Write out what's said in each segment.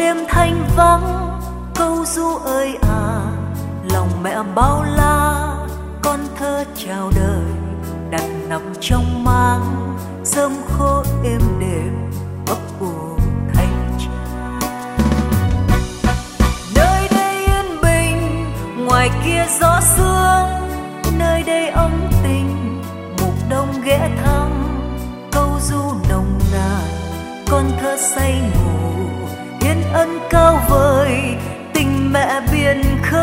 đêm thanh vắng câu ru ơi à, lòng mẹ bao la con thơ chào đời đặt nằm trong mang sớm khô êm đềm ấp ủ thanh trang. Nơi đây yên bình ngoài kia gió sương, nơi đây ấm tình mục đông ghé thăm câu ru nồng nàn con thơ say ngủ hiến ân cao vời tình mẹ biển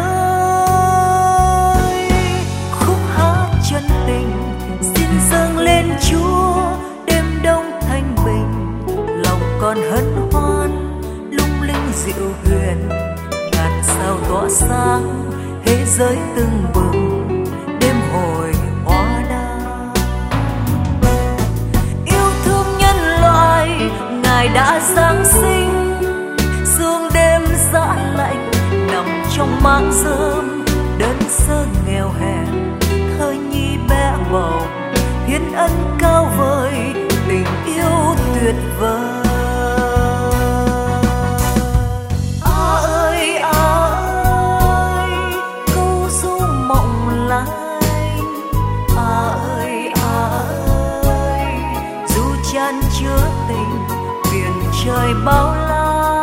khơi. Khúc hát chân tình xin dâng lên Chúa, đêm đông thanh bình lòng con hân hoan lung linh dịu huyền, ngàn sao tỏa sáng thế giới tưng bừng đêm hồi hoa đăng. Yêu thương nhân loại Ngài đã giáng sinh, sương đêm giá lạnh nằm trong máng rơm đơn sơ nghèo hèn thơ nhi bé bỏng hiến ân cao vời tình yêu tuyệt vời. À ơi câu ru mộng lanh, à ơi dù chan chứa tình biển trời bao la.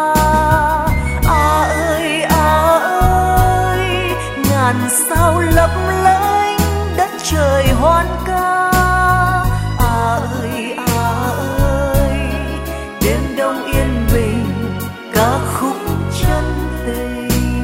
Ngàn sao lấp lánh đất trời hoan ca. À ơi đêm đông yên bình ca khúc chân tình.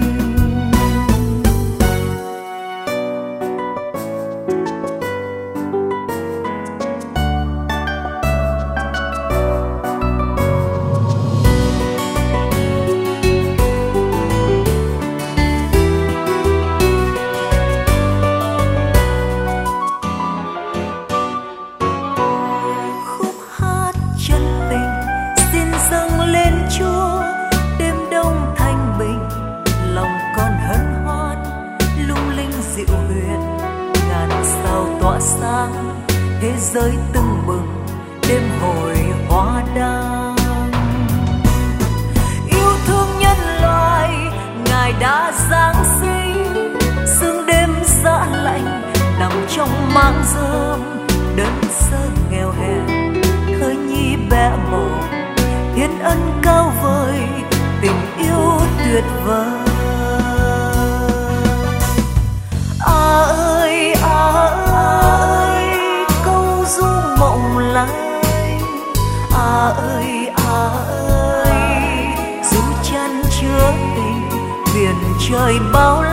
Sáng thế giới tưng bừng đêm hồi hoa đăng. Yêu thương nhân loại Ngài đã giáng sinh, sương đêm giá lạnh nằm trong máng rơm đơn sơ nghèo hèn thơ nhi bé mỏng hiến ân cao vời tình yêu tuyệt vời. À ơi câu ru mộng lanh, à ơi dù chan chứa tình biển trời bao